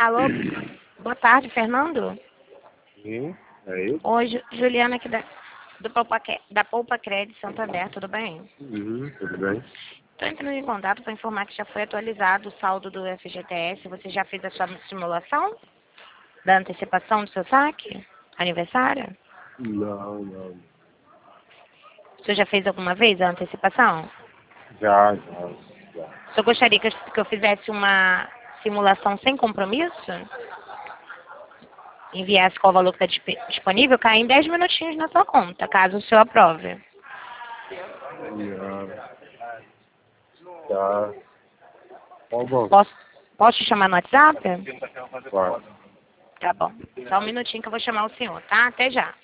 Alô, boa tarde, Fernando. Sim, é isso? Oi, Juliana aqui da Poupa Crédito Santo André, tudo bem? Tudo bem. Estou entrando em contato para informar que já foi atualizado o saldo do FGTS. Você já fez a sua simulação da antecipação do seu saque? Aniversário? Não. Você já fez alguma vez a antecipação? Já. Você gostaria que eu fizesse uma simulação sem compromisso? Enviasse qual valor que está disponível, cai em 10 minutinhos na sua conta, caso o senhor aprove. Já. Tá. Tá bom. Posso te chamar no WhatsApp? Claro. Tá bom. Só um minutinho que eu vou chamar o senhor, tá? Até já.